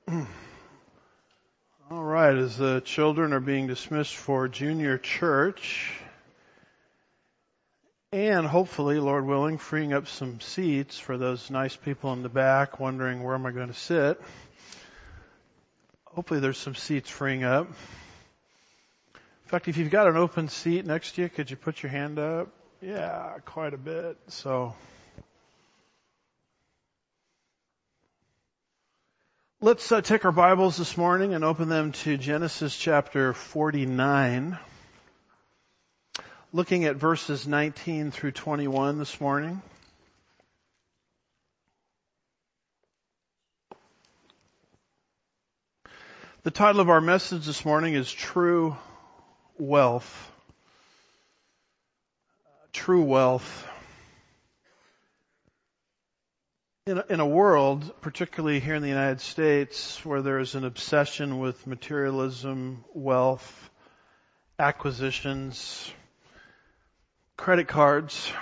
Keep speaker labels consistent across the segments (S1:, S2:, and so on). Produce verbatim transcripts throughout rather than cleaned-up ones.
S1: All right, as the children are being dismissed for junior church, and hopefully, Lord willing, freeing up some seats for those nice people in the back wondering where am I going to sit. Hopefully there's some seats freeing up. In fact, if you've got an open seat next to you, could you put your hand up? Yeah, quite a bit. So let's uh, take our Bibles this morning and open them to Genesis chapter forty-nine. Looking at verses nineteen through twenty-one this morning. The title of our message this morning is True Wealth. True wealth. In a, in a world, particularly here in the United States, where there is an obsession with materialism, wealth, acquisitions, credit cards,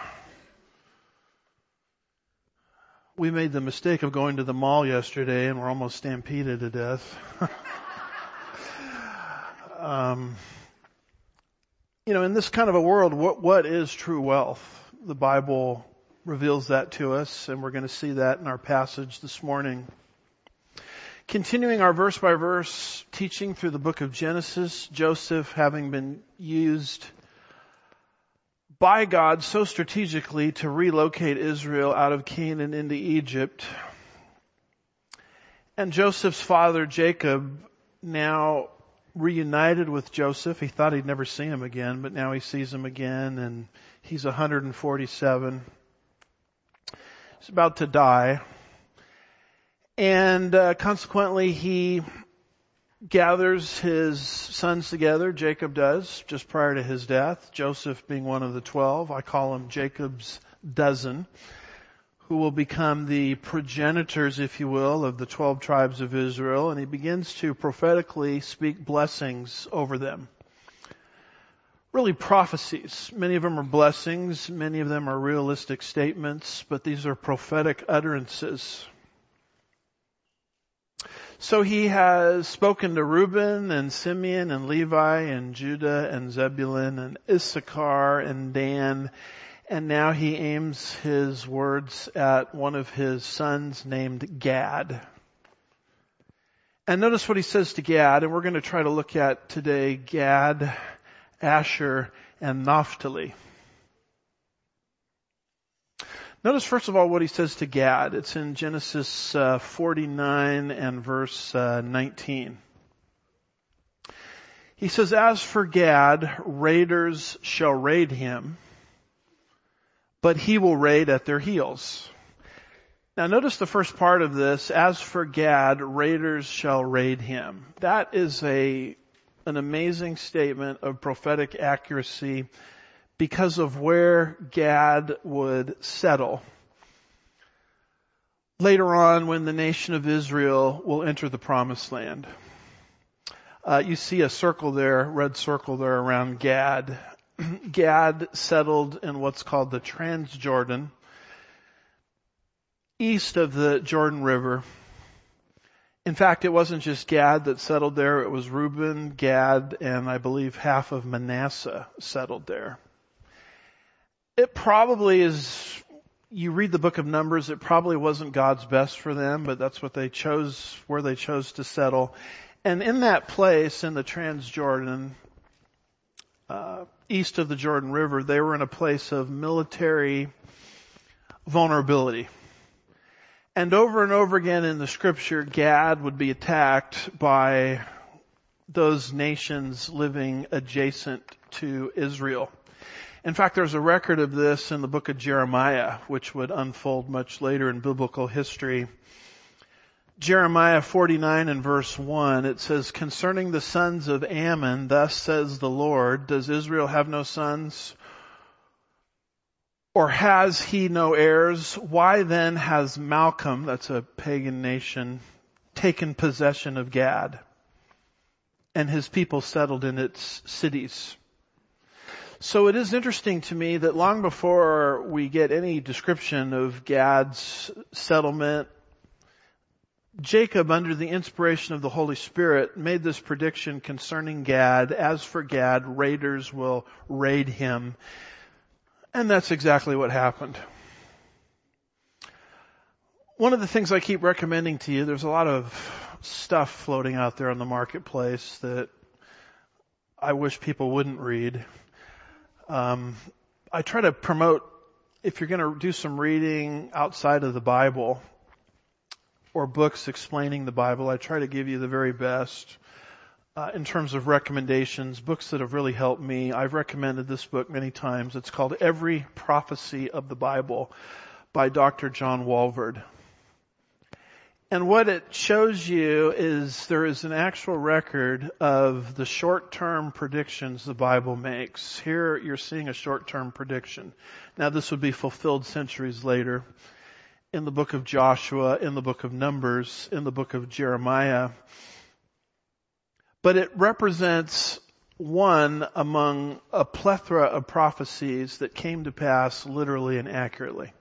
S1: we made the mistake of going to the mall yesterday and we're almost stampeded to death. um, you know, in this kind of a world, what, what is true wealth? The Bible reveals that to us, and we're going to see that in our passage this morning. Continuing our verse by verse teaching through the book of Genesis, Joseph, having been used by God so strategically to relocate Israel out of Canaan into Egypt. And Joseph's father, Jacob, now reunited with Joseph. He thought he'd never see him again, but now he sees him again, and he's one hundred forty-seven. He's about to die. And uh, consequently, he gathers his sons together, Jacob does, just prior to his death. Joseph being one of the twelve. I call him Jacob's dozen, who will become the progenitors, if you will, of the twelve tribes of Israel. And he begins to prophetically speak blessings over them. Really prophecies. Many of them are blessings. Many of them are realistic statements, but these are prophetic utterances. So he has spoken to Reuben and Simeon and Levi and Judah and Zebulun and Issachar and Dan. And now he aims his words at one of his sons named Gad. And notice what he says to Gad, and we're going to try to look at today Gad, Asher, and Naphtali. Notice first of all what he says to Gad. It's in Genesis uh, forty-nine and verse uh, nineteen. He says, "As for Gad, raiders shall raid him, but he will raid at their heels." Now notice the first part of this, "As for Gad, raiders shall raid him." That is a an amazing statement of prophetic accuracy because of where Gad would settle later on when the nation of Israel will enter the promised land. Uh, you see a circle there, red circle there around Gad. Gad settled in what's called the Transjordan, east of the Jordan River. In fact, it wasn't just Gad that settled there. It was Reuben, Gad, and I believe half of Manasseh settled there. It probably is, you read the book of Numbers, it probably wasn't God's best for them, but that's what they chose, where they chose to settle. And in that place, in the Transjordan, uh, east of the Jordan River, they were in a place of military vulnerability. And over and over again in the scripture, Gad would be attacked by those nations living adjacent to Israel. In fact, there's a record of this in the book of Jeremiah, which would unfold much later in biblical history. Jeremiah forty-nine and verse one, it says, "Concerning the sons of Ammon, thus says the Lord, does Israel have no sons? Or has he no heirs? Why then has Malcolm," that's a pagan nation, "taken possession of Gad, and his people settled in its cities?" So it is interesting to me that long before we get any description of Gad's settlement, Jacob, under the inspiration of the Holy Spirit, made this prediction concerning Gad. As for Gad, raiders will raid him. And that's exactly what happened. One of the things I keep recommending to you, there's a lot of stuff floating out there on the marketplace that I wish people wouldn't read. Um, I try to promote, if you're going to do some reading outside of the Bible or books explaining the Bible, I try to give you the very best uh, in terms of recommendations, books that have really helped me. I've recommended this book many times. It's called Every Prophecy of the Bible by Doctor John Walvoord. And what it shows you is there is an actual record of the short-term predictions the Bible makes. Here you're seeing a short-term prediction. Now this would be fulfilled centuries later in the book of Joshua, in the book of Numbers, in the book of Jeremiah. But it represents one among a plethora of prophecies that came to pass literally and accurately.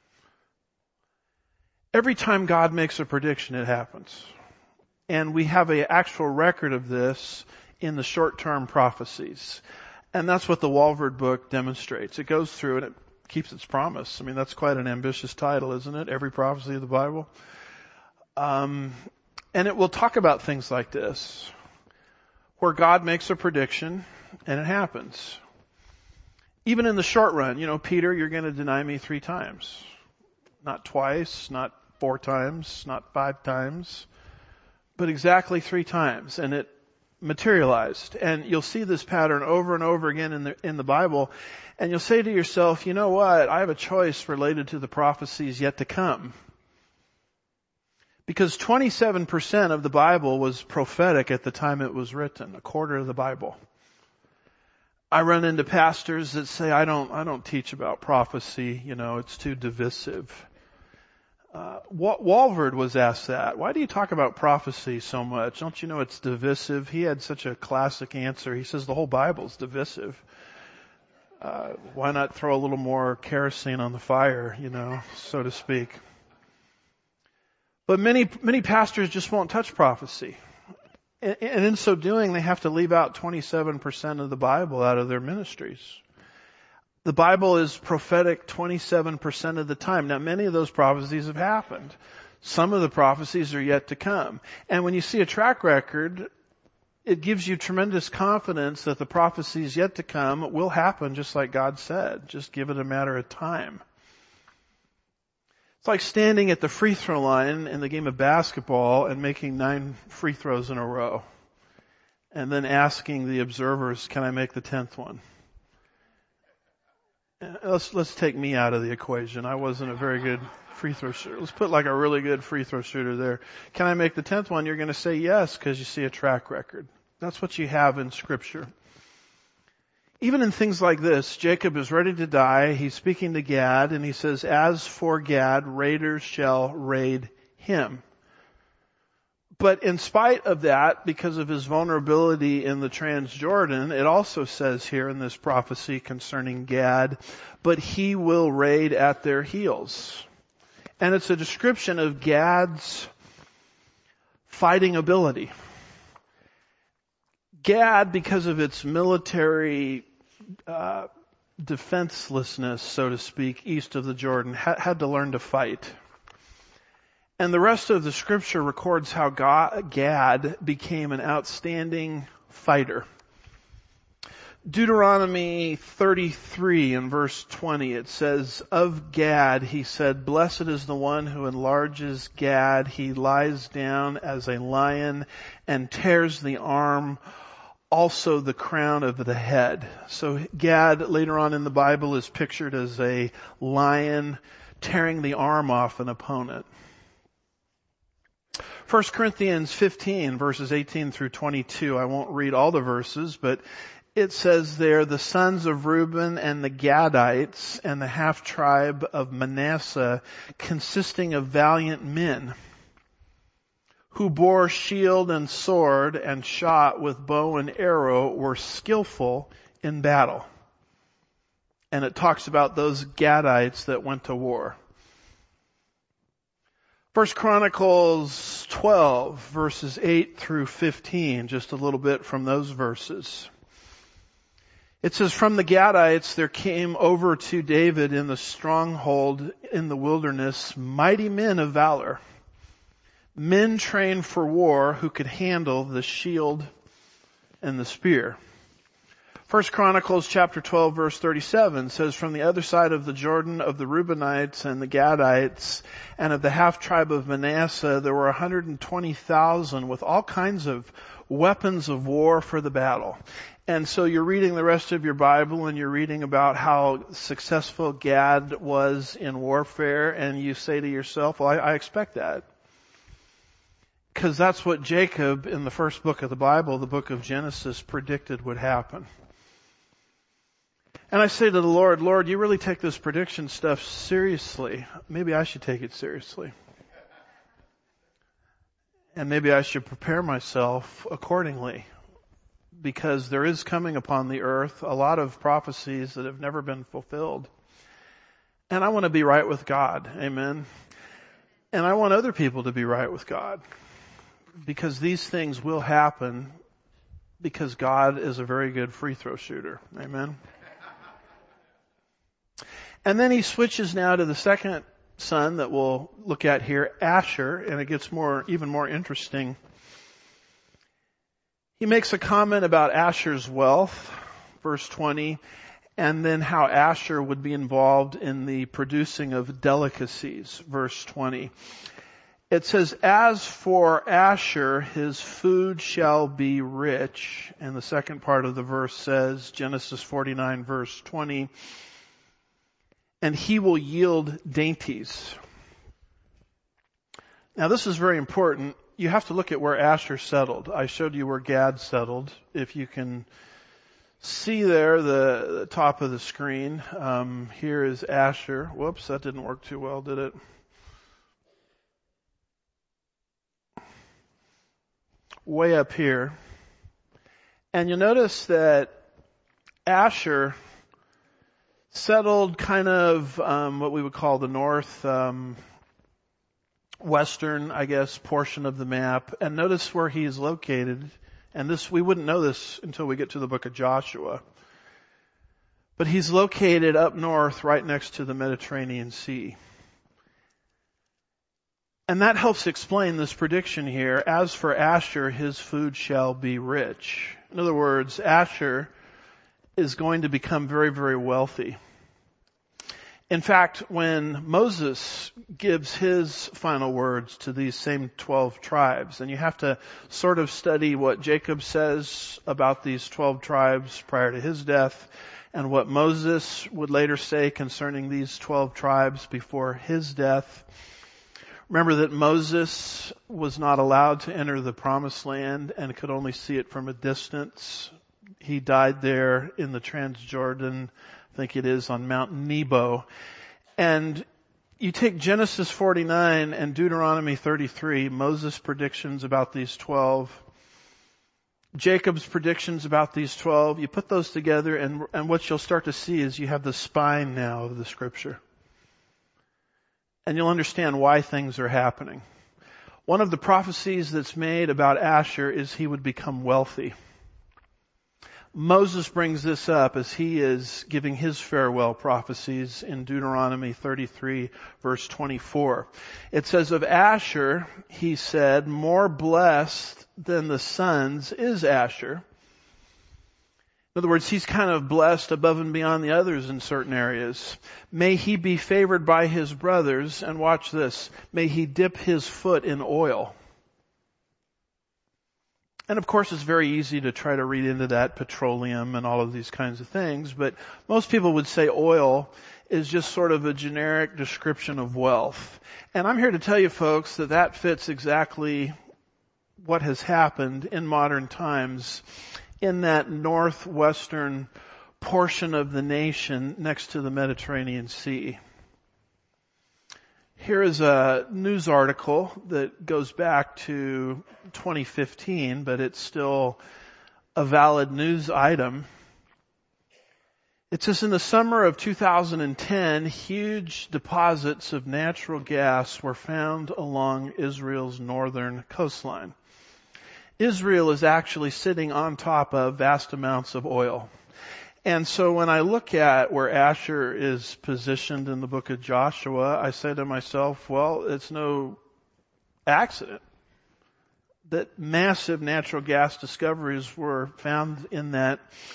S1: Every time God makes a prediction, it happens. And we have an actual record of this in the short-term prophecies. And that's what the Walvoord book demonstrates. It goes through and it keeps its promise. I mean, that's quite an ambitious title, isn't it? Every prophecy of the Bible. Um, and it will talk about things like this, where God makes a prediction and it happens. Even in the short run, you know, Peter, you're going to deny me three times. Not twice, not four times, not five times, but exactly three times. And it materialized. And you'll see this pattern over and over again in the, in the Bible. And you'll say to yourself, you know what? I have a choice related to the prophecies yet to come. Because twenty-seven percent of the Bible was prophetic at the time it was written, a quarter of the Bible. I run into pastors that say, I don't, I don't teach about prophecy, you know, it's too divisive. Uh, Walvoord was asked that. Why do you talk about prophecy so much? Don't you know it's divisive? He had such a classic answer. He says the whole Bible's divisive. Uh, why not throw a little more kerosene on the fire, you know, so to speak. But many, many pastors just won't touch prophecy. And in so doing, they have to leave out twenty-seven percent of the Bible out of their ministries. The Bible is prophetic twenty-seven percent of the time. Now, many of those prophecies have happened. Some of the prophecies are yet to come. And when you see a track record, it gives you tremendous confidence that the prophecies yet to come will happen just like God said. Just give it a matter of time. It's like standing at the free throw line in the game of basketball and making nine free throws in a row. And then asking the observers, can I make the tenth one? Let's, let's take me out of the equation. I wasn't a very good free throw shooter. Let's put like a really good free throw shooter there. Can I make the tenth one? You're going to say yes because you see a track record. That's what you have in Scripture. Even in things like this, Jacob is ready to die. He's speaking to Gad and he says, as for Gad, raiders shall raid him. But in spite of that, because of his vulnerability in the Transjordan, it also says here in this prophecy concerning Gad, but he will raid at their heels. And it's a description of Gad's fighting ability. Gad, because of its military uh, defenselessness, so to speak, east of the Jordan, ha- had to learn to fight. And the rest of the scripture records how God, Gad became an outstanding fighter. Deuteronomy thirty-three in verse twenty, it says, of Gad, he said, blessed is the one who enlarges Gad. He lies down as a lion and tears the arm, also the crown of the head. So Gad later on in the Bible is pictured as a lion tearing the arm off an opponent. First Corinthians fifteen, verses eighteen through twenty-two. I won't read all the verses, but it says there, the sons of Reuben and the Gadites and the half-tribe of Manasseh, consisting of valiant men, who bore shield and sword and shot with bow and arrow, were skillful in battle. And it talks about those Gadites that went to war. First Chronicles twelve, verses eight through fifteen, just a little bit from those verses. It says, from the Gadites there came over to David in the stronghold in the wilderness mighty men of valor, men trained for war who could handle the shield and the spear. First Chronicles chapter twelve verse thirty-seven says, from the other side of the Jordan of the Reubenites and the Gadites and of the half tribe of Manasseh, there were one hundred twenty thousand with all kinds of weapons of war for the battle. And so you're reading the rest of your Bible and you're reading about how successful Gad was in warfare, and you say to yourself, well, I, I expect that. Because that's what Jacob in the first book of the Bible, the book of Genesis, predicted would happen. And I say to the Lord, Lord, you really take this prediction stuff seriously. Maybe I should take it seriously. And maybe I should prepare myself accordingly. Because there is coming upon the earth a lot of prophecies that have never been fulfilled. And I want to be right with God. Amen. And I want other people to be right with God. Because these things will happen because God is a very good free throw shooter. Amen. And then he switches now to the second son that we'll look at here, Asher, and it gets more, even more interesting. He makes a comment about Asher's wealth, verse twenty, and then how Asher would be involved in the producing of delicacies, verse twenty. It says, as for Asher, his food shall be rich. And the second part of the verse says, Genesis forty-nine, verse twenty, and he will yield dainties. Now this is very important. You have to look at where Asher settled. I showed you where Gad settled. If you can see there, the, the top of the screen, um, here is Asher. Whoops, that didn't work too well, did it? Way up here. And you'll notice that Asher settled kind of um, what we would call the north um, western, I guess, portion of the map. And notice where he is located. And this, we wouldn't know this until we get to the book of Joshua. But he's located up north right next to the Mediterranean Sea. And that helps explain this prediction here. As for Asher, his food shall be rich. In other words, Asher is going to become very, very wealthy. In fact, when Moses gives his final words to these same twelve tribes, and you have to sort of study what Jacob says about these twelve tribes prior to his death, and what Moses would later say concerning these twelve tribes before his death. Remember that Moses was not allowed to enter the promised land and could only see it from a distance. He died there in the Transjordan, I think it is, on Mount Nebo. And you take Genesis forty-nine and Deuteronomy thirty-three, Moses' predictions about these twelve, Jacob's predictions about these twelve, you put those together and, and what you'll start to see is you have the spine now of the scripture. And you'll understand why things are happening. One of the prophecies that's made about Asher is he would become wealthy. Moses brings this up as he is giving his farewell prophecies in Deuteronomy thirty-three, verse twenty-four. It says, of Asher, he said, more blessed than the sons is Asher. In other words, he's kind of blessed above and beyond the others in certain areas. May he be favored by his brothers, and watch this, may he dip his foot in oil. And of course it's very easy to try to read into that petroleum and all of these kinds of things, but most people would say oil is just sort of a generic description of wealth. And I'm here to tell you folks that that fits exactly what has happened in modern times in that northwestern portion of the nation next to the Mediterranean Sea. Here is a news article that goes back to twenty fifteen, but it's still a valid news item. It says in the summer of two thousand ten, huge deposits of natural gas were found along Israel's northern coastline. Israel is actually sitting on top of vast amounts of oil. And so when I look at where Asher is positioned in the book of Joshua, I say to myself, well, it's no accident that massive natural gas discoveries were found in that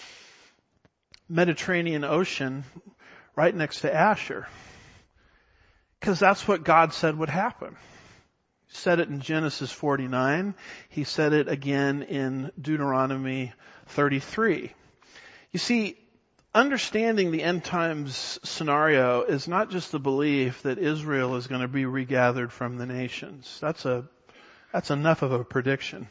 S1: Mediterranean Ocean right next to Asher. Because that's what God said would happen. He said it in Genesis forty-nine. He said it again in Deuteronomy thirty-three. You see, understanding the end times scenario is not just the belief that Israel is going to be regathered from the nations. That's a, that's enough of a prediction.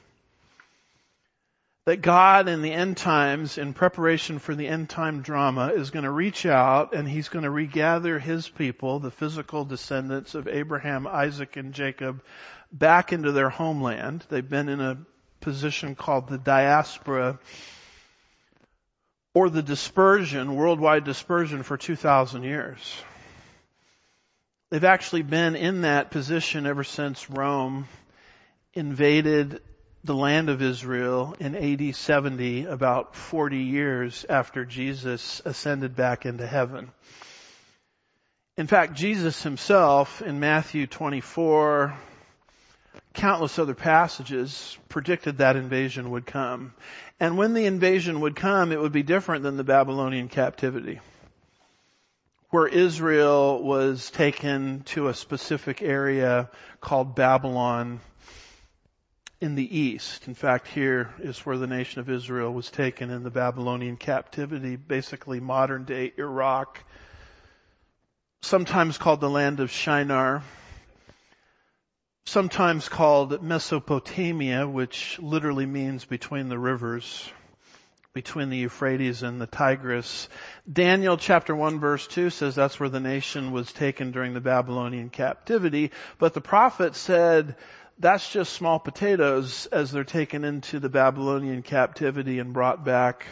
S1: That God in the end times, in preparation for the end time drama, is going to reach out and He's going to regather His people, the physical descendants of Abraham, Isaac, and Jacob, back into their homeland. They've been in a position called the diaspora, or the dispersion, worldwide dispersion, for two thousand years. They've actually been in that position ever since Rome invaded the land of Israel in A D seventy, about forty years after Jesus ascended back into heaven. In fact, Jesus Himself in Matthew twenty-four, countless other passages, predicted that invasion would come. And when the invasion would come, it would be different than the Babylonian captivity, where Israel was taken to a specific area called Babylon in the east. In fact, here is where the nation of Israel was taken in the Babylonian captivity, basically modern day Iraq, sometimes called the land of Shinar, sometimes called Mesopotamia, which literally means between the rivers, between the Euphrates and the Tigris. Daniel chapter one verse two says that's where the nation was taken during the Babylonian captivity, but the prophet said that's just small potatoes as they're taken into the Babylonian captivity and brought back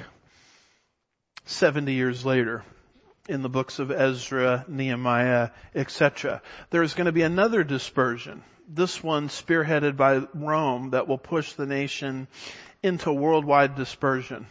S1: seventy years later in the books of Ezra, Nehemiah, et cetera. There's going to be another dispersion, this one spearheaded by Rome, that will push the nation into worldwide dispersion.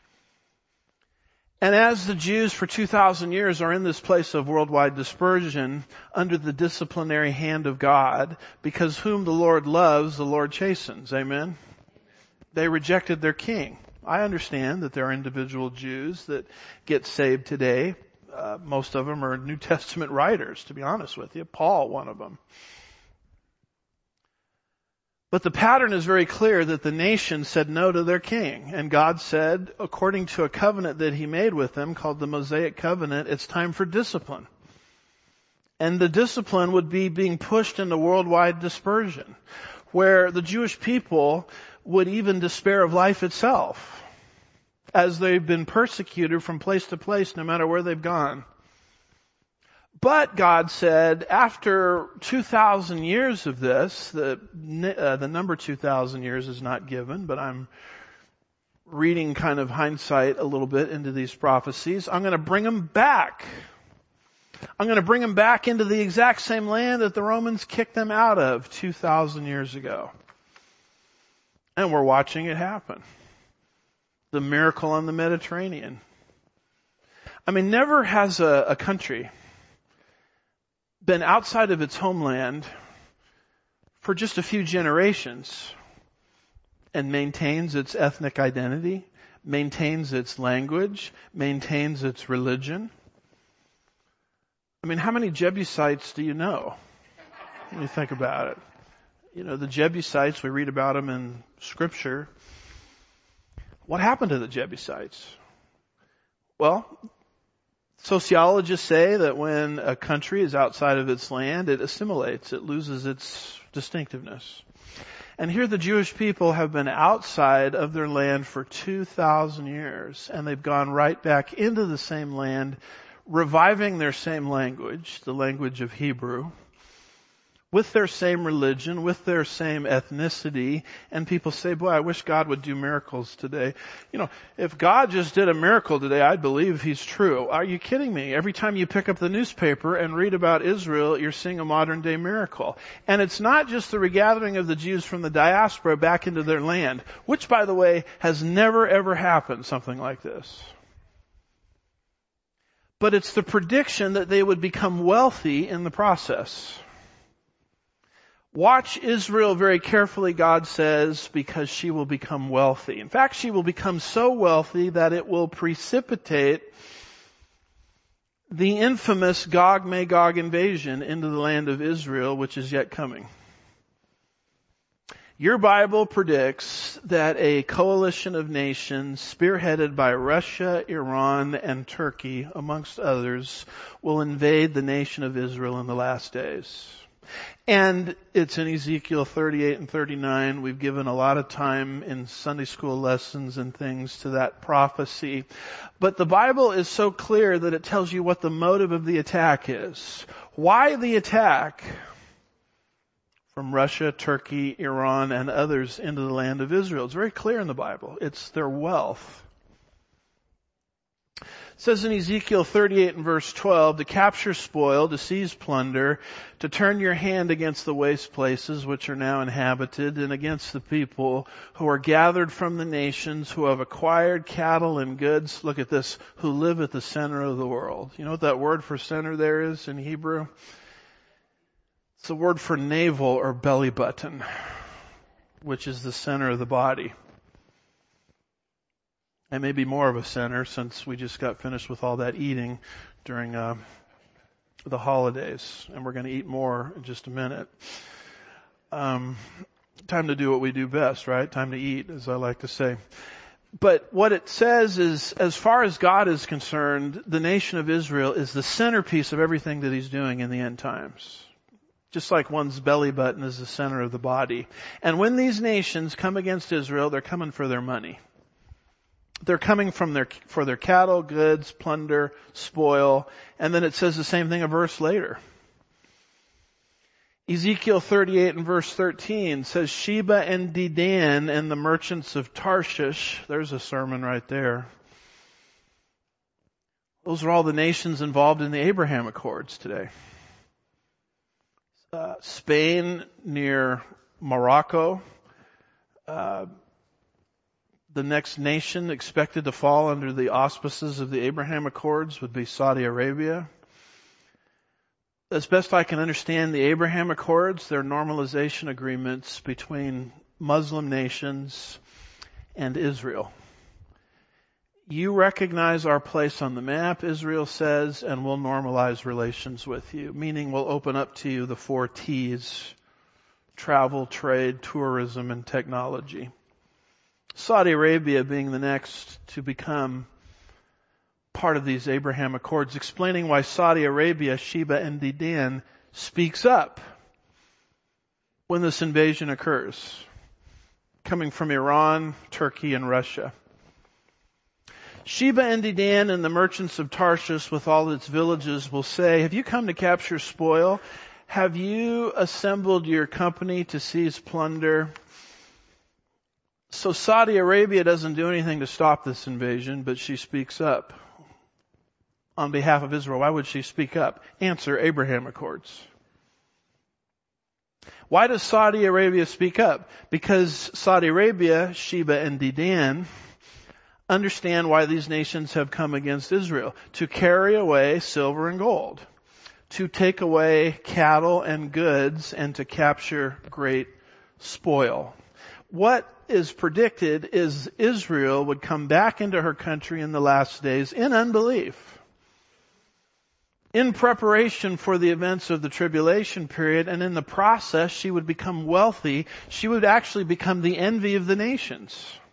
S1: And as the Jews for two thousand years are in this place of worldwide dispersion under the disciplinary hand of God, because whom the Lord loves, the Lord chastens. Amen? They rejected their king. I understand that there are individual Jews that get saved today. Uh, most of them are New Testament writers, to be honest with you. Paul, one of them. But the pattern is very clear that the nation said no to their king. And God said, according to a covenant that He made with them called the Mosaic Covenant, it's time for discipline. And the discipline would be being pushed into worldwide dispersion, where the Jewish people would even despair of life itself, as they've been persecuted from place to place no matter where they've gone. But God said, after two thousand years of this, the, uh, the number two thousand years is not given, but I'm reading kind of hindsight a little bit into these prophecies. I'm going to bring them back. I'm going to bring them back into the exact same land that the Romans kicked them out of two thousand years ago. And we're watching it happen. The miracle on the Mediterranean. I mean, never has a, a country been outside of its homeland for just a few generations and maintains its ethnic identity, maintains its language, maintains its religion. I mean, how many Jebusites do you know? When you think about it. You know, the Jebusites, we read about them in Scripture. What happened to the Jebusites? Well, sociologists say that when a country is outside of its land, it assimilates, it loses its distinctiveness. And here the Jewish people have been outside of their land for two thousand years, and they've gone right back into the same land, reviving their same language, the language of Hebrew, with their same religion, with their same ethnicity, and people say, boy, I wish God would do miracles today. You know, if God just did a miracle today, I'd believe He's true. Are you kidding me? Every time you pick up the newspaper and read about Israel, you're seeing a modern day miracle. And it's not just the regathering of the Jews from the diaspora back into their land, which, by the way, has never ever happened, something like this. But it's the prediction that they would become wealthy in the process. Watch Israel very carefully, God says, because she will become wealthy. In fact, she will become so wealthy that it will precipitate the infamous Gog-Magog invasion into the land of Israel, which is yet coming. Your Bible predicts that a coalition of nations spearheaded by Russia, Iran, and Turkey, amongst others, will invade the nation of Israel in the last days. And it's in Ezekiel thirty-eight and thirty-nine. We've given a lot of time in Sunday school lessons and things to that prophecy. But the Bible is so clear that it tells you what the motive of the attack is. Why the attack from Russia, Turkey, Iran, and others into the land of Israel? It's very clear in the Bible. It's their wealth. It says in Ezekiel thirty-eight and verse twelve, to capture spoil, to seize plunder, to turn your hand against the waste places which are now inhabited, and against the people who are gathered from the nations, who have acquired cattle and goods. Look at this, who live at the center of the world. You know what that word for center there is in Hebrew? It's the word for navel or belly button, which is the center of the body. And maybe more of a center since we just got finished with all that eating during uh, the holidays. And we're going to eat more in just a minute. Um, time to do what we do best, right? Time to eat, as I like to say. But what it says is, as far as God is concerned, the nation of Israel is the centerpiece of everything that He's doing in the end times. Just like one's belly button is the center of the body. And when these nations come against Israel, they're coming for their money. They're coming from their, for their cattle, goods, plunder, spoil. And then it says the same thing a verse later. Ezekiel thirty-eight and verse thirteen says, Sheba and Dedan and the merchants of Tarshish. There's a sermon right there. Those are all the nations involved in the Abraham Accords today. Uh, Spain near Morocco. Uh, The next nation expected to fall under the auspices of the Abraham Accords would be Saudi Arabia. As best I can understand the Abraham Accords, they're normalization agreements between Muslim nations and Israel. You recognize our place on the map, Israel says, and we'll normalize relations with you, meaning we'll open up to you the four T's: travel, trade, tourism, and technology. Saudi Arabia being the next to become part of these Abraham Accords, explaining why Saudi Arabia, Sheba and Dedan, speaks up when this invasion occurs, coming from Iran, Turkey, and Russia. Sheba and Dedan and the merchants of Tarshish with all its villages will say, have you come to capture spoil? Have you assembled your company to seize plunder? So Saudi Arabia doesn't do anything to stop this invasion, but she speaks up on behalf of Israel. Why would she speak up? Answer, Abraham Accords. Why does Saudi Arabia speak up? Because Saudi Arabia, Sheba and Dedan, understand why these nations have come against Israel. To carry away silver and gold. To take away cattle and goods and to capture great spoil. What is predicted is Israel would come back into her country in the last days in unbelief. In preparation for the events of the tribulation period, and in the process she would become wealthy. She would actually become the envy of the nations.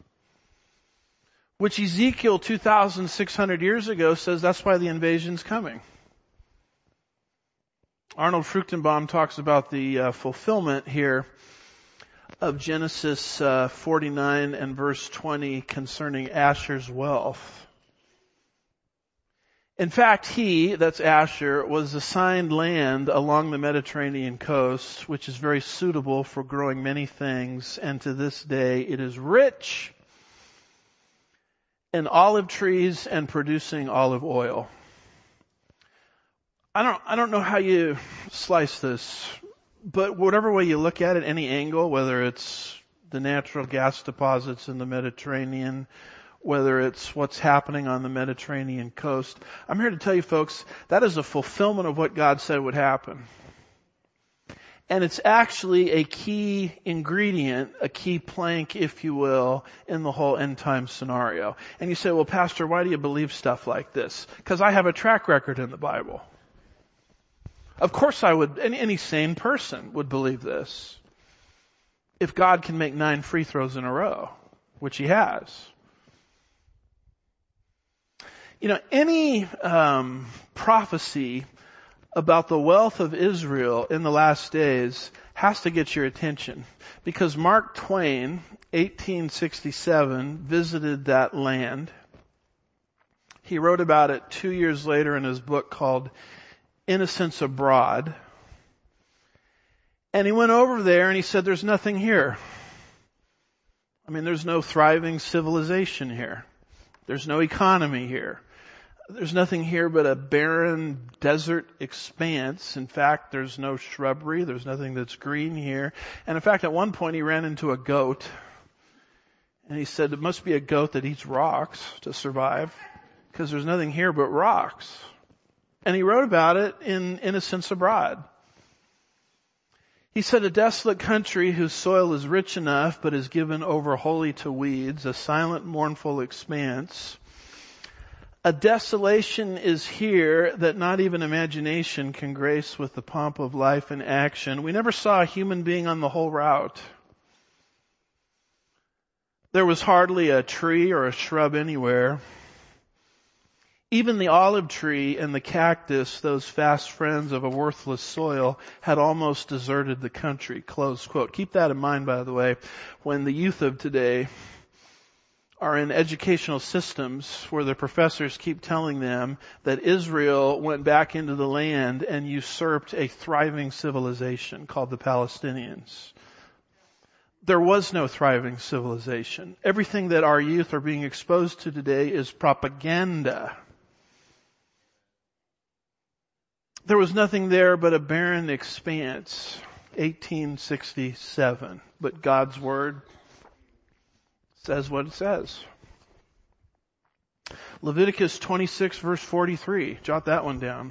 S1: Which Ezekiel two thousand six hundred years ago says that's why the invasion's coming. Arnold Fruchtenbaum talks about the uh, fulfillment here of Genesis uh, forty-nine and verse twenty concerning Asher's wealth. In fact, he, that's Asher, was assigned land along the Mediterranean coast, which is very suitable for growing many things, and to this day it is rich in olive trees and producing olive oil. I don't, I don't know how you slice this, but whatever way you look at it, any angle, whether it's the natural gas deposits in the Mediterranean, whether it's what's happening on the Mediterranean coast, I'm here to tell you folks, that is a fulfillment of what God said would happen. And it's actually a key ingredient, a key plank, if you will, in the whole end time scenario. And you say, well, Pastor, why do you believe stuff like this? Because I have a track record in the Bible. Of course I would, any, any sane person would believe this. If God can make nine free throws in a row, which he has. You know, any um, prophecy about the wealth of Israel in the last days has to get your attention, because Mark Twain, eighteen sixty-seven, visited that land. He wrote about it two years later in his book called Innocents Abroad. And he went over there and he said, there's nothing here. I mean, there's no thriving civilization here. There's no economy here. There's nothing here but a barren desert expanse. In fact, there's no shrubbery. There's nothing that's green here. And in fact, at one point he ran into a goat. And he said, it must be a goat that eats rocks to survive, because there's nothing here but rocks. And he wrote about it in Innocents Abroad. He said, a desolate country whose soil is rich enough but is given over wholly to weeds, a silent, mournful expanse. A desolation is here that not even imagination can grace with the pomp of life and action. We never saw a human being on the whole route. There was hardly a tree or a shrub anywhere. Even the olive tree and the cactus, those fast friends of a worthless soil, had almost deserted the country. Close quote. Keep that in mind, by the way, when the youth of today are in educational systems where the professors keep telling them that Israel went back into the land and usurped a thriving civilization called the Palestinians. There was no thriving civilization. Everything that our youth are being exposed to today is propaganda. There was nothing there but a barren expanse. eighteen sixty-seven. But God's Word says what it says. Leviticus twenty-six verse forty-three. Jot that one down.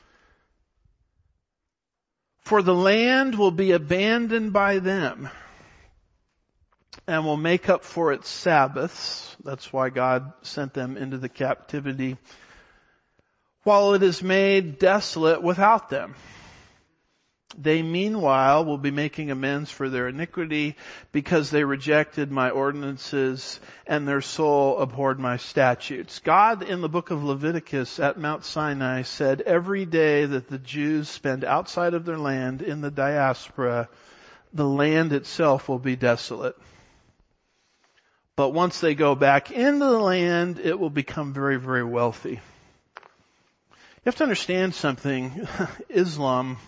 S1: For the land will be abandoned by them and will make up for its Sabbaths. That's why God sent them into the captivity. While it is made desolate without them. They meanwhile will be making amends for their iniquity, because they rejected my ordinances and their soul abhorred my statutes. God in the book of Leviticus at Mount Sinai said every day that the Jews spend outside of their land in the diaspora, the land itself will be desolate. But once they go back into the land, it will become very, very wealthy. You have to understand something. Islam,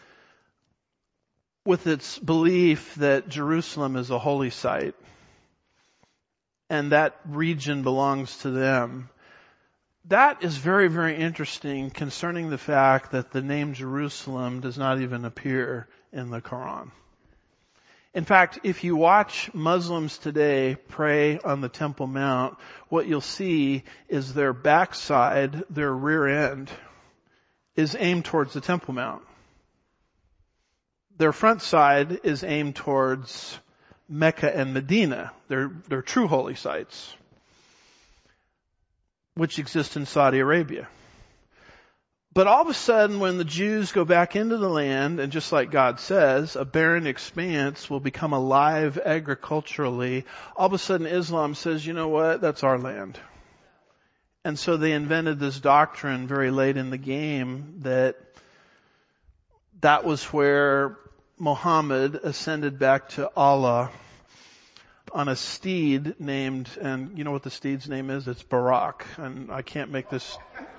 S1: with its belief that Jerusalem is a holy site and that region belongs to them, that is very, very interesting concerning the fact that the name Jerusalem does not even appear in the Quran. In fact, if you watch Muslims today pray on the Temple Mount, what you'll see is their backside, their rear end, is aimed towards the Temple Mount. Their front side is aimed towards Mecca and Medina. They're, they're true holy sites, which exist in Saudi Arabia. But all of a sudden, when the Jews go back into the land, and just like God says, a barren expanse will become alive agriculturally, all of a sudden Islam says, you know what, that's our land. And so they invented this doctrine very late in the game that that was where Muhammad ascended back to Allah on a steed named, and you know what the steed's name is? It's Barak. And I can't make this,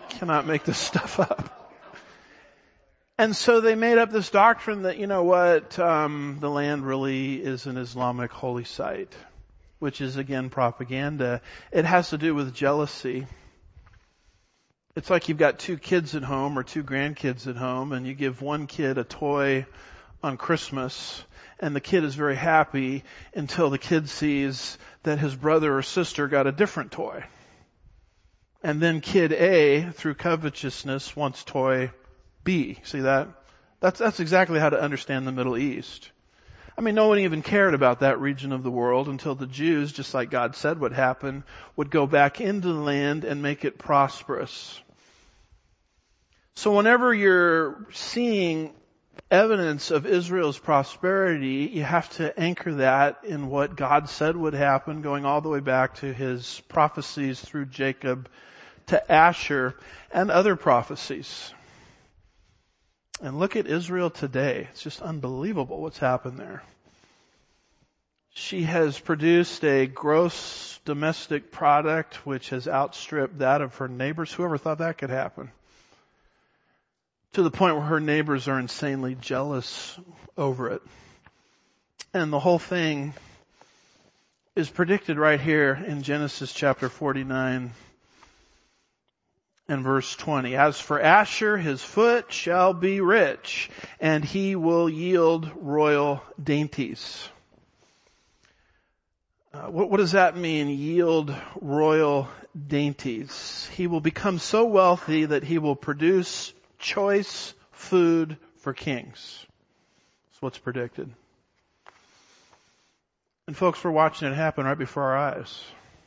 S1: Cannot make this stuff up. And so they made up this doctrine that, you know what, um, the land really is an Islamic holy site, which is, again, propaganda. It has to do with jealousy. It's like you've got two kids at home or two grandkids at home, and you give one kid a toy on Christmas, and the kid is very happy until the kid sees that his brother or sister got a different toy. And then kid A, through covetousness, wants toy B. See that? That's, that's exactly how to understand the Middle East. I mean, no one even cared about that region of the world until the Jews, just like God said would happen, would go back into the land and make it prosperous. So whenever you're seeing evidence of Israel's prosperity, you have to anchor that in what God said would happen, going all the way back to his prophecies through Jacob to Asher and other prophecies. And look at Israel today. It's just unbelievable what's happened there. She has produced a gross domestic product which has outstripped that of her neighbors. Whoever thought that could happen? To the point where her neighbors are insanely jealous over it. And the whole thing is predicted right here in Genesis chapter forty-nine and verse twenty. As for Asher, his foot shall be rich, and he will yield royal dainties. Uh, what, what does that mean, yield royal dainties? He will become so wealthy that he will produce choice food for kings. That's what's predicted. And folks, we're watching it happen right before our eyes.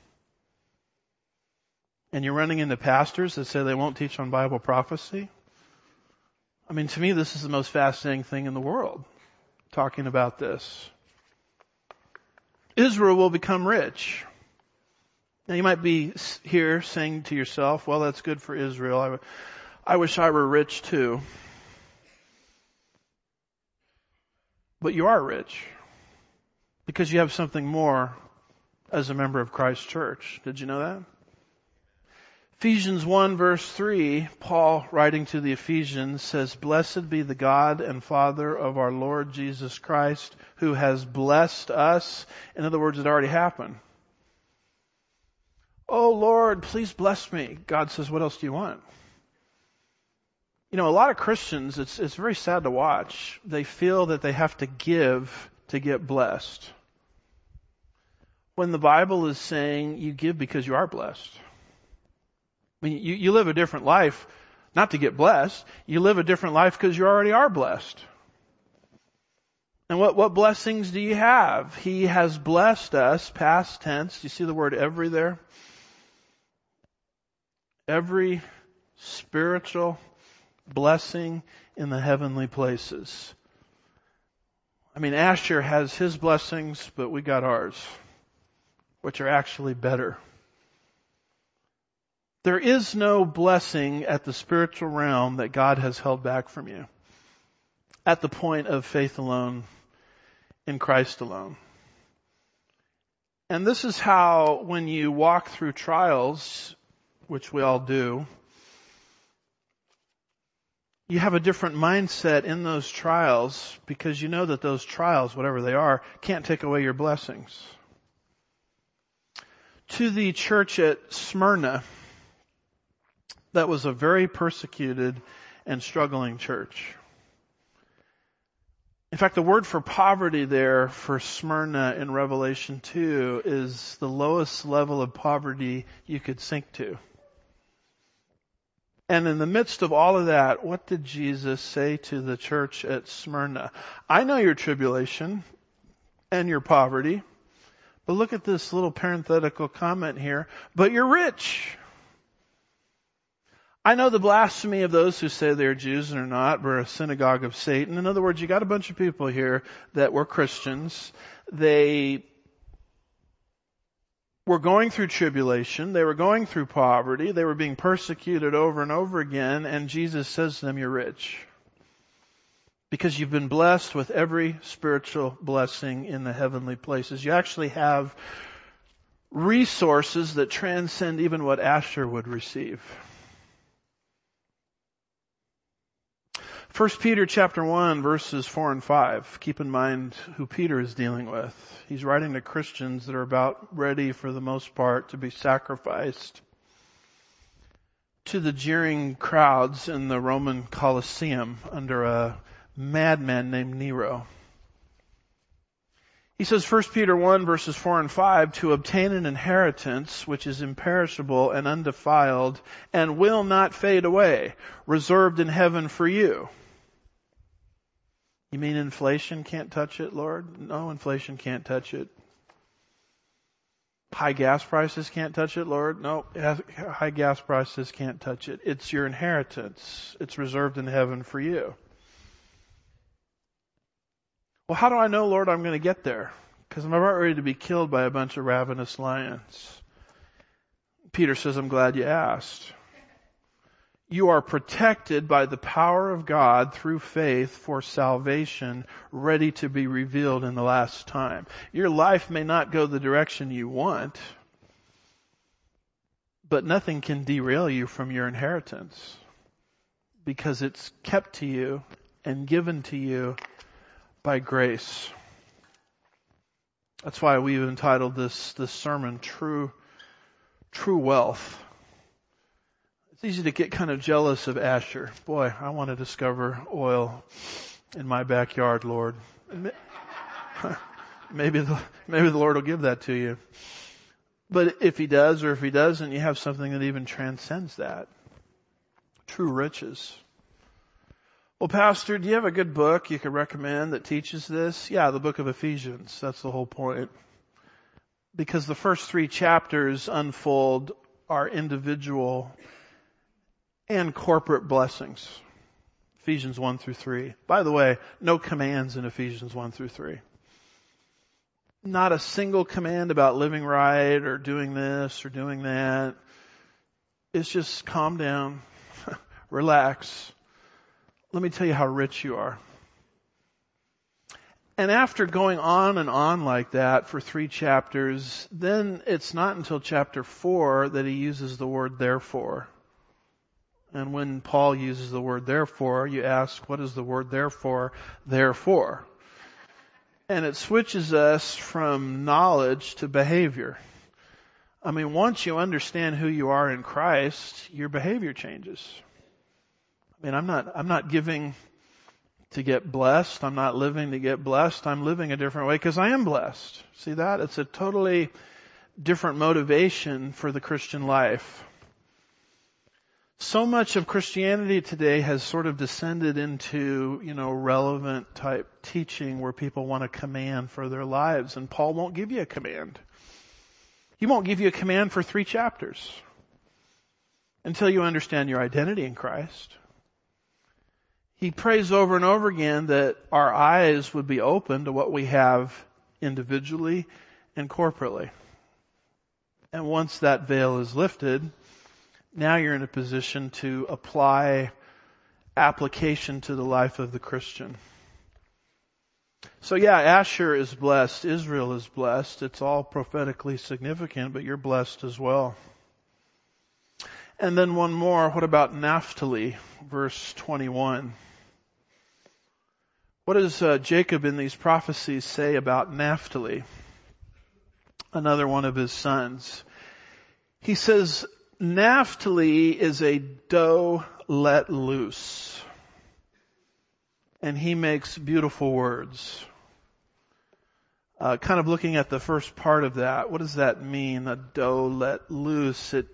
S1: And you're running into pastors that say they won't teach on Bible prophecy. I mean, to me, this is the most fascinating thing in the world, talking about this. Israel will become rich. Now, you might be here saying to yourself, well, that's good for Israel. I, I wish I were rich too. But you are rich because you have something more as a member of Christ's church. Did you know that? Ephesians one verse three, Paul writing to the Ephesians says, Blessed be the God and Father of our Lord Jesus Christ, who has blessed us. In other words, it already happened. Oh Lord, please bless me. God says, what else do you want? You know, a lot of Christians, it's, it's very sad to watch. They feel that they have to give to get blessed. When the Bible is saying you give because you are blessed. I mean, you, you live a different life, not to get blessed. You live a different life because you already are blessed. And what, what blessings do you have? He has blessed us, past tense. Do you see the word every there? Every spiritual blessing in the heavenly places. I mean, Asher has his blessings, but we got ours, which are actually better. There is no blessing at the spiritual realm that God has held back from you at the point of faith alone in Christ alone. And this is how, when you walk through trials, which we all do, you have a different mindset in those trials because you know that those trials, whatever they are, can't take away your blessings. To the church at Smyrna, that was a very persecuted and struggling church. In fact, the word for poverty there for Smyrna in Revelation two is the lowest level of poverty you could sink to. And in the midst of all of that, what did Jesus say to the church at Smyrna? I know your tribulation and your poverty, but look at this little parenthetical comment here, but you're rich. I know the blasphemy of those who say they're Jews and are not. We're a synagogue of Satan. In other words, you got a bunch of people here that were Christians. They were going through tribulation. They were going through poverty. They were being persecuted over and over again. And Jesus says to them, you're rich. Because you've been blessed with every spiritual blessing in the heavenly places. You actually have resources that transcend even what Asher would receive. First Peter chapter one, verses four and five. Keep in mind who Peter is dealing with. He's writing to Christians that are about ready, for the most part, to be sacrificed to the jeering crowds in the Roman Colosseum under a madman named Nero. He says, First Peter one, verses four and five, to obtain an inheritance which is imperishable and undefiled and will not fade away, reserved in heaven for you. You mean inflation can't touch it, Lord? No, inflation can't touch it. High gas prices can't touch it, Lord? No, high gas prices can't touch it. It's your inheritance. It's reserved in heaven for you. Well, how do I know, Lord, I'm going to get there? Because I'm about ready to be killed by a bunch of ravenous lions. Peter says, I'm glad you asked. You are protected by the power of God through faith for salvation, ready to be revealed in the last time. Your life may not go the direction you want, but nothing can derail you from your inheritance, because it's kept to you and given to you by grace. That's why we've entitled this, this sermon, True, True Wealth. It's easy to get kind of jealous of Asher. Boy, I want to discover oil in my backyard, Lord. Maybe the, maybe the Lord will give that to you. But if He does, or if He doesn't, you have something that even transcends that. True riches. Well, Pastor, do you have a good book you could recommend that teaches this? Yeah, the book of Ephesians. That's the whole point. Because the first three chapters unfold our individual and corporate blessings. Ephesians one through three. By the way, no commands in Ephesians one through three. Not a single command about living right or doing this or doing that. It's just calm down, relax. Let me tell you how rich you are. And after going on and on like that for three chapters, then it's not until chapter four that he uses the word therefore. And when Paul uses the word therefore, you ask, what is the word therefore? Therefore. And it switches us from knowledge to behavior. I mean, once you understand who you are in Christ, your behavior changes. I mean, I'm not, I'm not giving to get blessed. I'm not living to get blessed. I'm living a different way because I am blessed. See that? It's a totally different motivation for the Christian life. So much of Christianity today has sort of descended into, you know, relevant type teaching where people want a command for their lives. And Paul won't give you a command. He won't give you a command for three chapters until you understand your identity in Christ. He prays over and over again that our eyes would be open to what we have individually and corporately. And once that veil is lifted, now you're in a position to apply application to the life of the Christian. So yeah, Asher is blessed. Israel is blessed. It's all prophetically significant, but you're blessed as well. And then one more. What about Naphtali? Verse twenty-one. What does uh, Jacob in these prophecies say about Naphtali? Another one of his sons. He says, Naphtali is a doe let loose. And he makes beautiful words. Uh, kind of looking at the first part of that. What does that mean? A doe let loose. It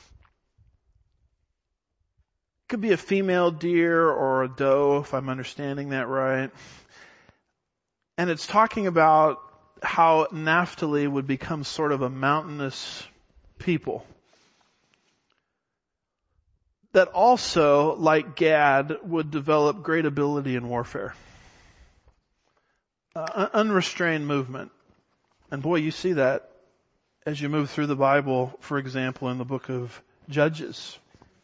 S1: could be a female deer or a doe, if I'm understanding that right. And it's talking about how Naphtali would become sort of a mountainous people. That also, like Gad, would develop great ability in warfare. Uh, unrestrained movement. And boy, you see that as you move through the Bible, for example, in the book of Judges.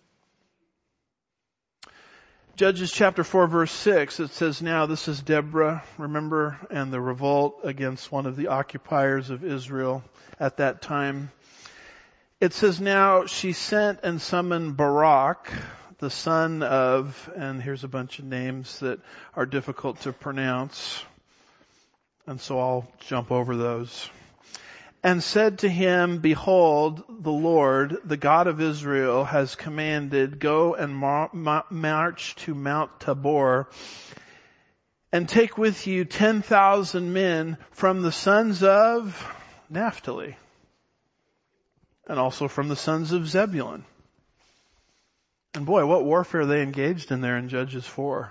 S1: Judges chapter four verse six, it says, now this is Deborah, remember, and the revolt against one of the occupiers of Israel at that time. It says, now she sent and summoned Barak, the son of, and here's a bunch of names that are difficult to pronounce, and so I'll jump over those. And said to him, behold, the Lord, the God of Israel, has commanded, go and mar- ma- march to Mount Tabor, and take with you ten thousand men from the sons of Naphtali, and also from the sons of Zebulun. And boy, what warfare they engaged in there in Judges four,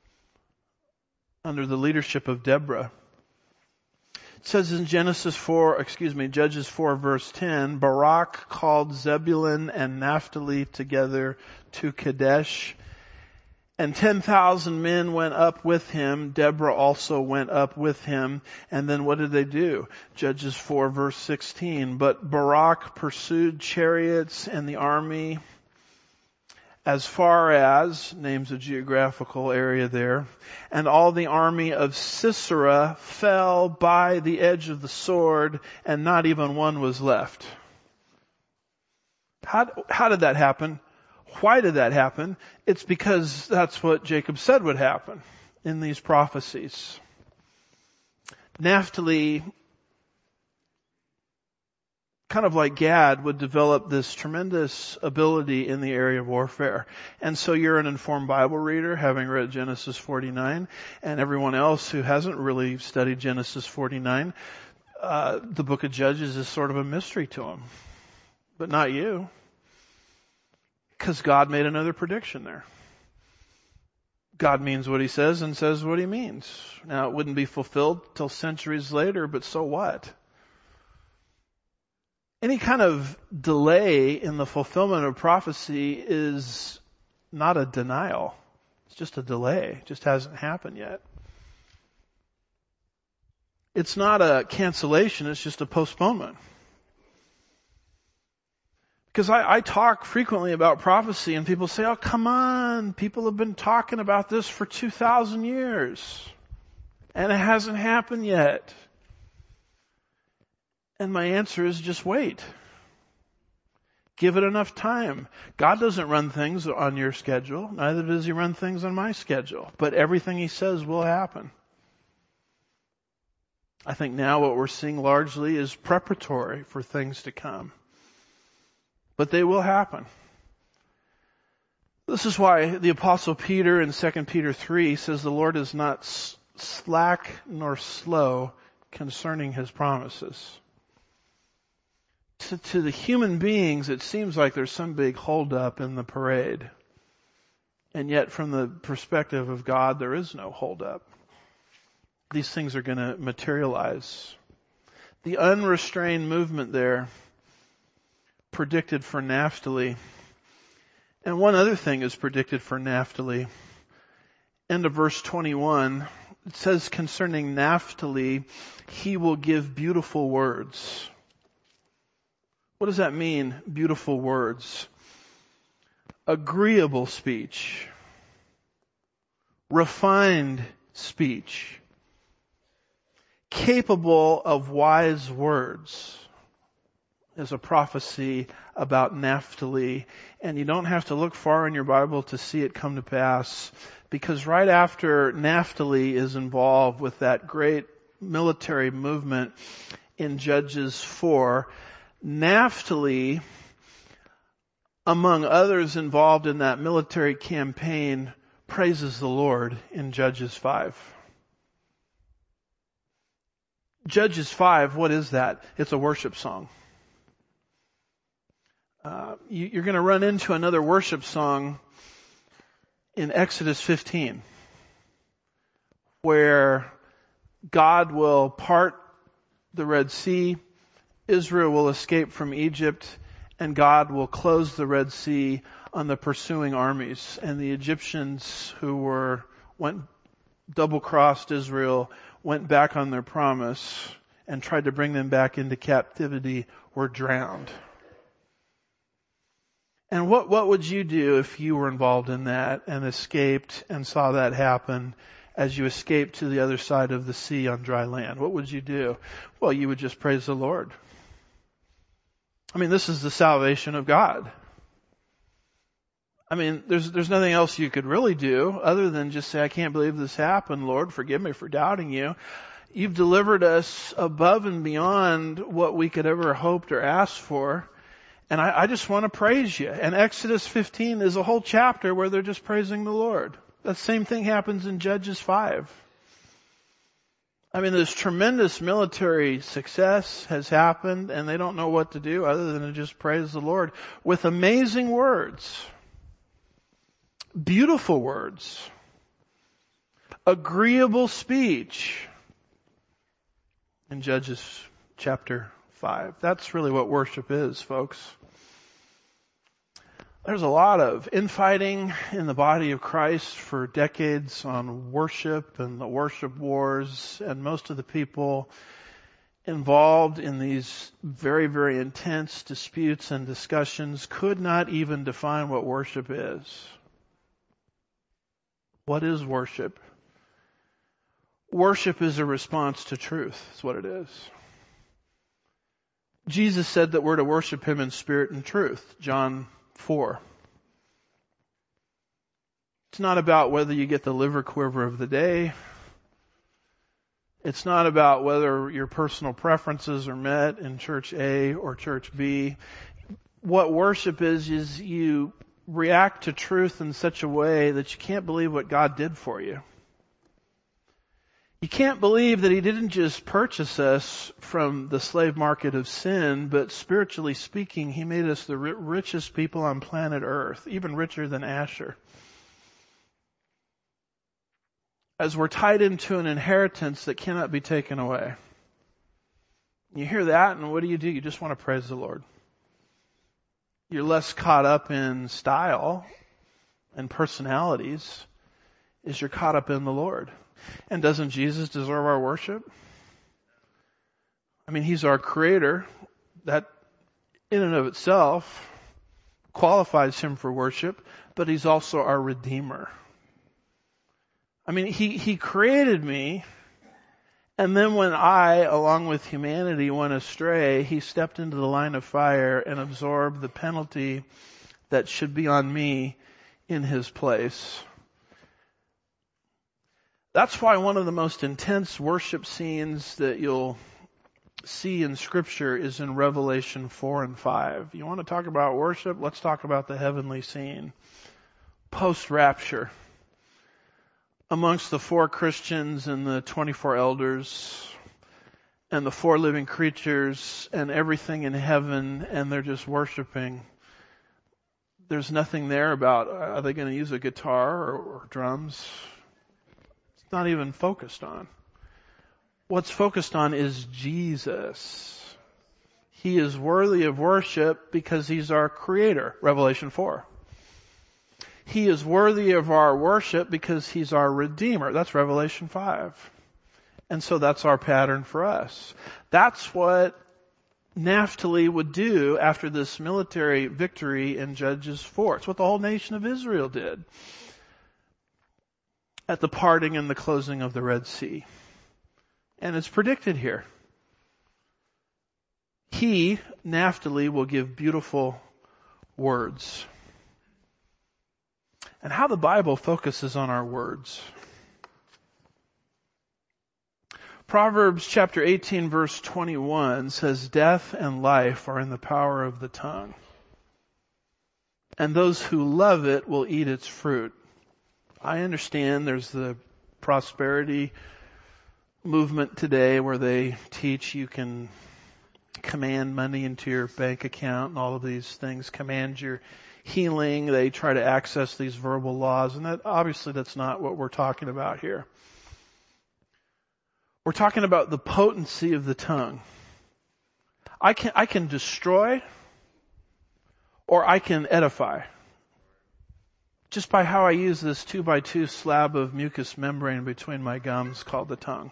S1: under the leadership of Deborah. It says in Genesis four, excuse me, Judges four verse ten, Barak called Zebulun and Naphtali together to Kadesh, and ten thousand men went up with him. Deborah also went up with him. And then what did they do? Judges four verse sixteen, but Barak pursued chariots and the army as far as, names a geographical area there, and all the army of Sisera fell by the edge of the sword, and not even one was left. How, how did that happen? Why did that happen? It's because that's what Jacob said would happen in these prophecies. Naphtali, kind of like Gad, would develop this tremendous ability in the area of warfare. And so you're an informed Bible reader, having read Genesis forty-nine, and everyone else who hasn't really studied Genesis forty-nine, uh, the book of Judges is sort of a mystery to them. But not you. Because God made another prediction there. God means what he says and says what he means. Now, it wouldn't be fulfilled till centuries later, but so what? Any kind of delay in the fulfillment of prophecy is not a denial. It's just a delay. It just hasn't happened yet. It's not a cancellation. It's just a postponement. Because I, I talk frequently about prophecy and people say, oh, come on. People have been talking about this for two thousand years. And it hasn't happened yet. And my answer is just wait. Give it enough time. God doesn't run things on your schedule. Neither does he run things on my schedule. But everything he says will happen. I think now what we're seeing largely is preparatory for things to come. But they will happen. This is why the Apostle Peter in Second Peter three says the Lord is not slack nor slow concerning his promises. To, to the human beings, it seems like there's some big holdup in the parade. And yet from the perspective of God, there is no holdup. These things are going to materialize. The unrestrained movement there predicted for Naphtali. And one other thing is predicted for Naphtali. End of verse twenty-one. It says concerning Naphtali, he will give beautiful words. What does that mean, beautiful words? Agreeable speech. Refined speech. Capable of wise words. Is a prophecy about Naphtali. And you don't have to look far in your Bible to see it come to pass. Because right after Naphtali is involved with that great military movement in Judges four, Naphtali, among others involved in that military campaign, praises the Lord in Judges five. Judges five, what is that? It's a worship song. Uh, you, you're going to run into another worship song in Exodus fifteen, where God will part the Red Sea, Israel will escape from Egypt, and God will close the Red Sea on the pursuing armies. And the Egyptians who were went double-crossed Israel, went back on their promise, and tried to bring them back into captivity, were drowned. And what, what would you do if you were involved in that and escaped and saw that happen as you escaped to the other side of the sea on dry land? What would you do? Well, you would just praise the Lord. I mean, this is the salvation of God. I mean, there's, there's nothing else you could really do other than just say, I can't believe this happened. Lord, forgive me for doubting you. You've delivered us above and beyond what we could ever hoped or asked for. And I, I just want to praise you. And Exodus fifteen is a whole chapter where they're just praising the Lord. That same thing happens in Judges five. I mean, this tremendous military success has happened and they don't know what to do other than to just praise the Lord with amazing words. Beautiful words. Agreeable speech. In Judges chapter five. That's really what worship is, folks. There's a lot of infighting in the body of Christ for decades on worship and the worship wars, and most of the people involved in these very, very intense disputes and discussions could not even define what worship is. What is worship? Worship is a response to truth. That's what it is. Jesus said that we're to worship Him in spirit and truth. John four. It's not about whether you get the liver quiver of the day. It's not about whether your personal preferences are met in church A or church B. What worship is, is you react to truth in such a way that you can't believe what God did for you. You can't believe that He didn't just purchase us from the slave market of sin, but spiritually speaking, He made us the richest people on planet Earth, even richer than Asher. As we're tied into an inheritance that cannot be taken away. You hear that, and what do you do? You just want to praise the Lord. You're less caught up in style and personalities as you're caught up in the Lord. And doesn't Jesus deserve our worship? I mean, He's our creator. That in and of itself qualifies Him for worship, but He's also our Redeemer. I mean, He, He created me, and then when I, along with humanity, went astray, He stepped into the line of fire and absorbed the penalty that should be on me in His place. That's why one of the most intense worship scenes that you'll see in Scripture is in Revelation four and five. You want to talk about worship? Let's talk about the heavenly scene. Post-rapture. Amongst the four Christians and the twenty-four elders and the four living creatures and everything in heaven, and they're just worshiping. There's nothing there about, are they going to use a guitar or, or drums? It's not even focused on. What's focused on is Jesus. He is worthy of worship because He's our creator, Revelation four. He is worthy of our worship because He's our Redeemer. That's Revelation five. And so that's our pattern for us. That's what Naphtali would do after this military victory in Judges four. It's what the whole nation of Israel did at the parting and the closing of the Red Sea. And it's predicted here. He, Naphtali, will give beautiful words. And how the Bible focuses on our words. Proverbs chapter eighteen verse twenty-one says, death and life are in the power of the tongue, and those who love it will eat its fruit. I understand there's the prosperity movement today where they teach you can command money into your bank account and all of these things, command your healing. They try to access these verbal laws, and that obviously that's not what we're talking about here. We're talking about the potency of the tongue. I can, I can destroy or I can edify. Just by how I use this two by two slab of mucous membrane between my gums called the tongue.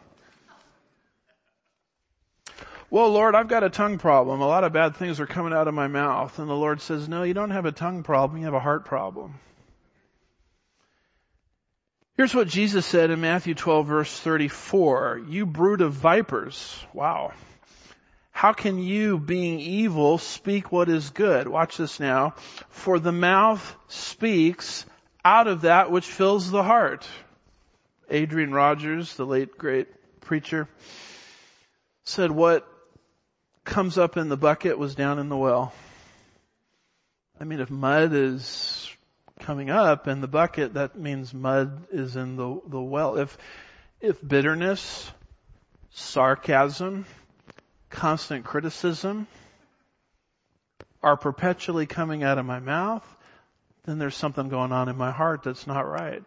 S1: Well, Lord, I've got a tongue problem. A lot of bad things are coming out of my mouth. And the Lord says, no, you don't have a tongue problem. You have a heart problem. Here's what Jesus said in Matthew twelve verse thirty-four. You brood of vipers. Wow. How can you, being evil, speak what is good? Watch this now. For the mouth speaks out of that which fills the heart. Adrian Rogers, the late great preacher, said what comes up in the bucket was down in the well. I mean, if mud is coming up in the bucket, that means mud is in the, the well. If, if bitterness, sarcasm, constant criticism are perpetually coming out of my mouth, then there's something going on in my heart that's not right.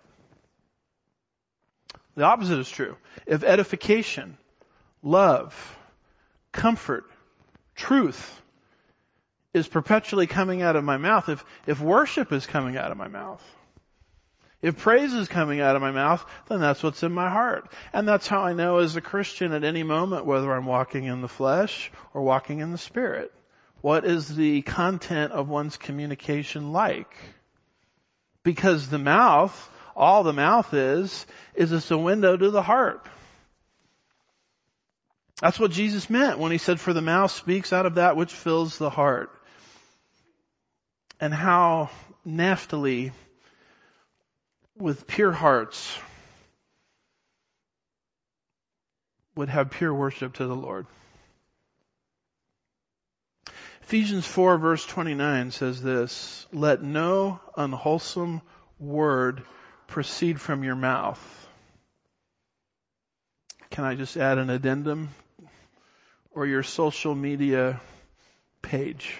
S1: The opposite is true. If edification, love, comfort, truth is perpetually coming out of my mouth, if, if worship is coming out of my mouth, if praise is coming out of my mouth, then that's what's in my heart. And that's how I know as a Christian at any moment whether I'm walking in the flesh or walking in the Spirit. What is the content of one's communication like? Because the mouth, all the mouth is, is it's a window to the heart. That's what Jesus meant when he said, for the mouth speaks out of that which fills the heart. And how Naphtali, with pure hearts, would have pure worship to the Lord. Ephesians four verse twenty-nine says this, let no unwholesome word proceed from your mouth. Can I just add an addendum? Or your social media page.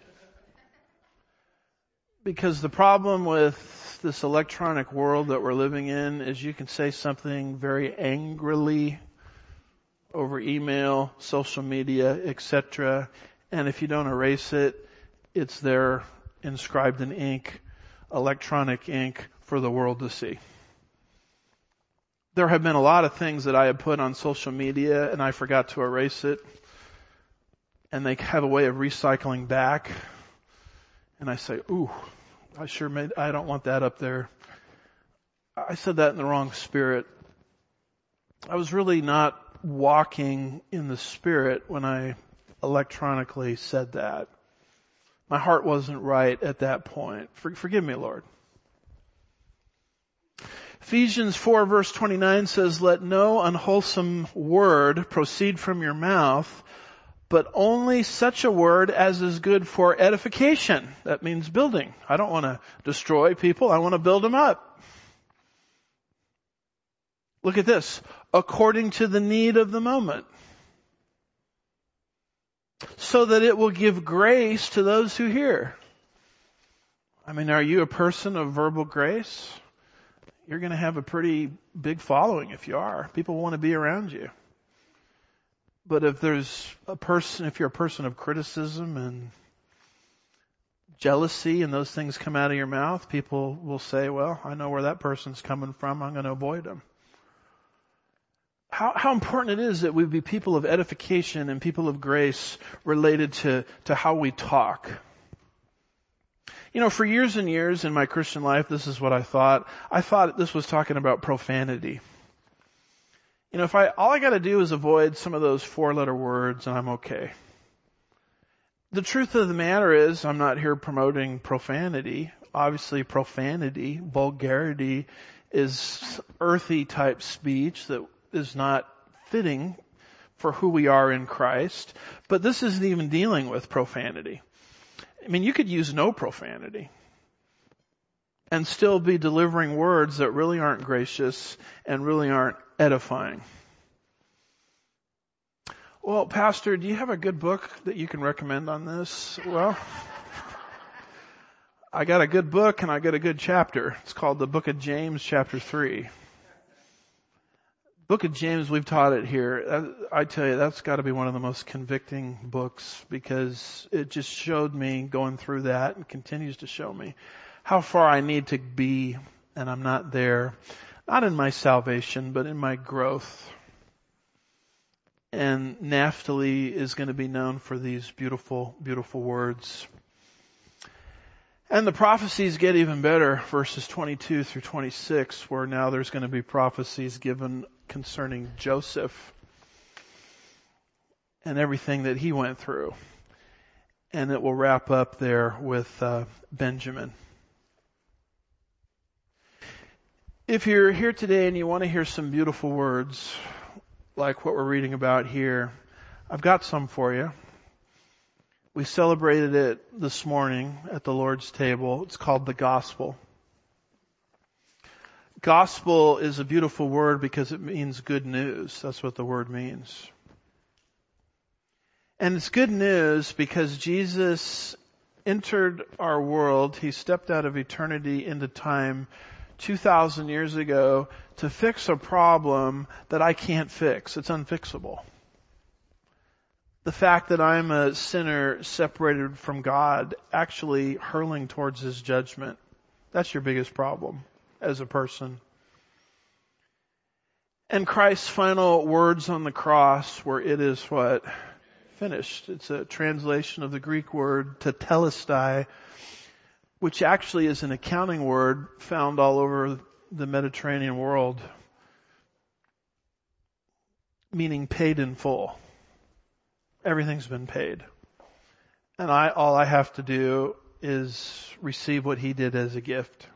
S1: Because the problem with this electronic world that we're living in is you can say something very angrily over email, social media, et cetera. And if you don't erase it, it's there inscribed in ink, electronic ink for the world to see. There have been a lot of things that I have put on social media and I forgot to erase it. And they have a way of recycling back. And I say, ooh, I sure made, I don't want that up there. I said that in the wrong spirit. I was really not walking in the Spirit when I electronically said that. My heart wasn't right at that point. For, forgive me, Lord. Ephesians four verse twenty-nine says, let no unwholesome word proceed from your mouth, but only such a word as is good for edification. That means building. I don't want to destroy people. I want to build them up. Look at this. According to the need of the moment. So that it will give grace to those who hear. I mean, are you a person of verbal grace? You're going to have a pretty big following if you are. People want to be around you. But if there's a person, if you're a person of criticism and jealousy and those things come out of your mouth, people will say, well, I know where that person's coming from. I'm going to avoid them. How, how important it is that we be people of edification and people of grace related to, to how we talk. You know, for years and years in my Christian life, this is what I thought. I thought this was talking about profanity. You know, if I, all I gotta do is avoid some of those four letter words and I'm okay. The truth of the matter is, I'm not here promoting profanity. Obviously profanity, vulgarity is earthy type speech that is not fitting for who we are in Christ. But this isn't even dealing with profanity. I mean, you could use no profanity and still be delivering words that really aren't gracious and really aren't edifying. Well, Pastor, do you have a good book that you can recommend on this? Well, I got a good book and I got a good chapter. It's called the Book of James, chapter three. Book of James, we've taught it here. I tell you, that's got to be one of the most convicting books because it just showed me going through that and continues to show me how far I need to be, and I'm not there. Not in my salvation, but in my growth. And Naphtali is going to be known for these beautiful, beautiful words. And the prophecies get even better, verses twenty-two through twenty-six, where now there's going to be prophecies given concerning Joseph. and everything that he went through. And it will wrap up there with uh, Benjamin. If you're here today and you want to hear some beautiful words, like what we're reading about here, I've got some for you. We celebrated it this morning at the Lord's table. It's called the gospel. Gospel is a beautiful word because it means good news. That's what the word means. And it's good news because Jesus entered our world. He stepped out of eternity into time two thousand years ago to fix a problem that I can't fix. It's unfixable. The fact that I'm a sinner separated from God, actually hurling towards His judgment, that's your biggest problem as a person. And Christ's final words on the cross were, it is what? Finished. It's a translation of the Greek word tetelestai, which actually is an accounting word found all over the Mediterranean world, meaning paid in full. Everything's been paid. And I, all I have to do is receive what He did as a gift.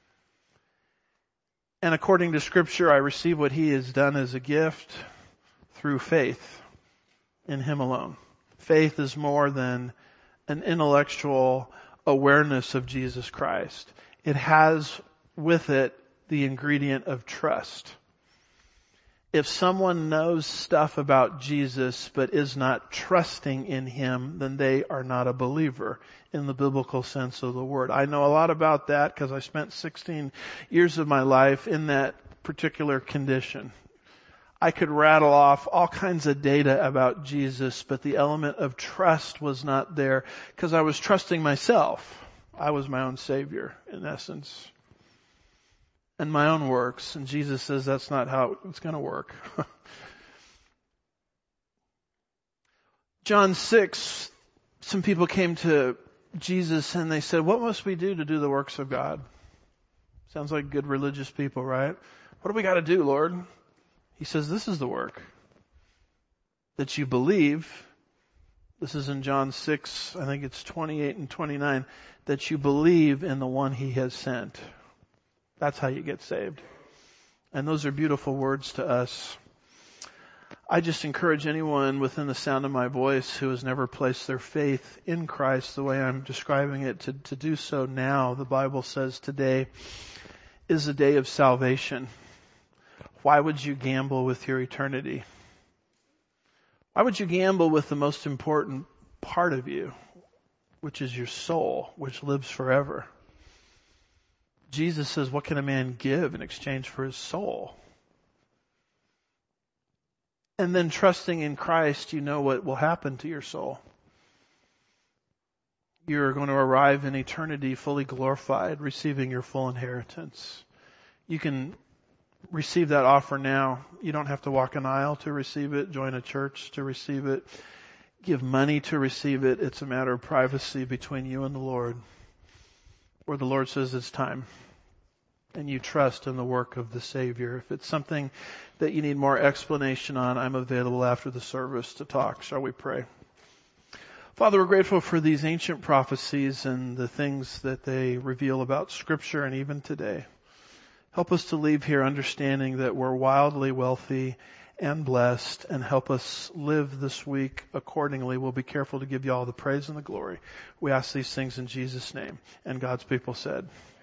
S1: And according to Scripture, I receive what He has done as a gift through faith in Him alone. Faith is more than an intellectual awareness of Jesus Christ. It has with it the ingredient of trust. If someone knows stuff about Jesus but is not trusting in Him, then they are not a believer in the biblical sense of the word. I know a lot about that because I spent sixteen years of my life in that particular condition. I could rattle off all kinds of data about Jesus, but the element of trust was not there because I was trusting myself. I was my own Savior, in essence. And my own works. And Jesus says that's not how it's going to work. John six, some people came to Jesus and they said, what must we do to do the works of God? Sounds like good religious people, right? What do we got to do, Lord? He says, this is the work. That you believe. This is in John six, I think it's twenty-eight and twenty-nine. That you believe in the one He has sent. That's how you get saved. And those are beautiful words to us. I just encourage anyone within the sound of my voice who has never placed their faith in Christ the way I'm describing it to, to do so now. The Bible says today is a day of salvation. Why would you gamble with your eternity? Why would you gamble with the most important part of you, which is your soul, which lives forever? Jesus says, what can a man give in exchange for his soul? And then trusting in Christ, you know what will happen to your soul. You're going to arrive in eternity fully glorified, receiving your full inheritance. You can receive that offer now. You don't have to walk an aisle to receive it, join a church to receive it, give money to receive it. It's a matter of privacy between you and the Lord, where the Lord says it's time. And you trust in the work of the Savior. If it's something that you need more explanation on, I'm available after the service to talk. Shall we pray? Father, we're grateful for these ancient prophecies and the things that they reveal about Scripture and even today. Help us to leave here understanding that we're wildly wealthy and blessed, and help us live this week accordingly. We'll be careful to give you all the praise and the glory. We ask these things in Jesus' name. And God's people said,